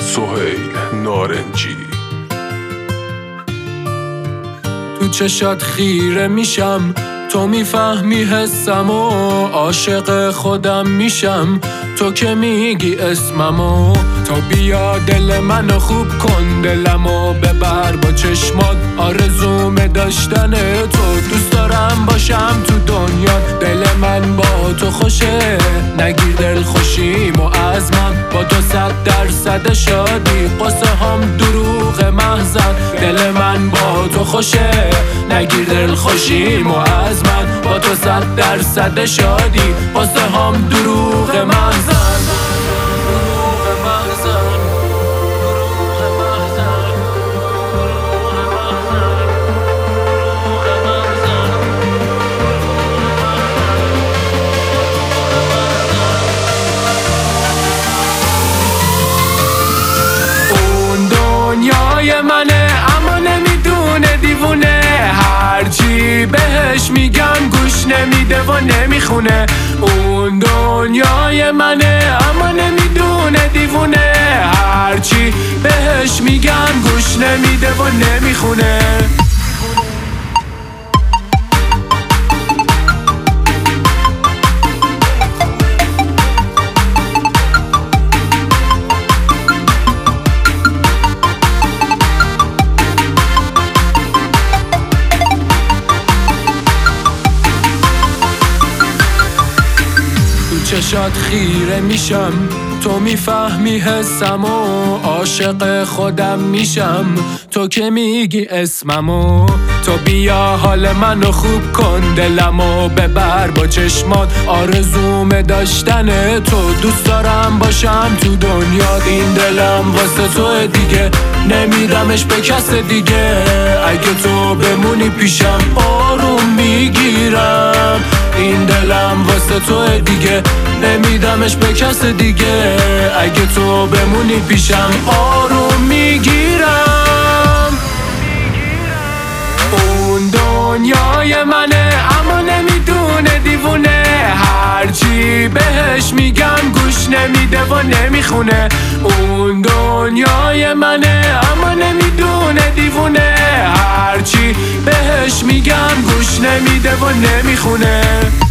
سهیل نارنجی. تو چشات خیره میشم، تو میفهمی حسمو، عاشق خودم میشم تو که میگی اسممو. تو بیا دل منو خوب کن، دلمو ببر با چشمات، آرزوم داشتن تو، دوست دارم باشم تو دنیا. دل من با تو خوشه، نگیر دل خوشیمو از من، با تو 100% شادی، قصه هم دروغ محضن. دل من با تو خوشه، نگیر دل خوشیمو از من، با تو 100% شادی، قصه هم دروغ محضن. دنیای منه اما نمیدونه دیوونه، هرچی بهش میگم گوش نمیده و نمیخونه. اون دنیای منه اما نمیدونه دیوونه، هرچی بهش میگم گوش نمیده و نمیخونه. چشات خیره میشم، تو میفهمی حسمو، عاشق خودم میشم تو که میگی اسممو. تو بیا حال منو خوب کن، دلمو ببر با چشمات، آرزوم داشتن تو، دوست دارم باشم تو دنیا. این دلم واسه تو دیگه، نمیدمش به کس دیگه، اگه تو بمونی پیشم آروم میگیرم. این دلم واسه تو دیگه، نمیدمش به کس دیگه، اگه تو بمونی پیشم آروم میگیرم. اون دنیای منه اما نمیدونه دیوونه، هرچی بهش میگم گوش نمیده و نمیخونه. اون دنیای منه اما نمیدونه دیوونه، هرچی بهش میگم گوش نمیده و نمیخونه.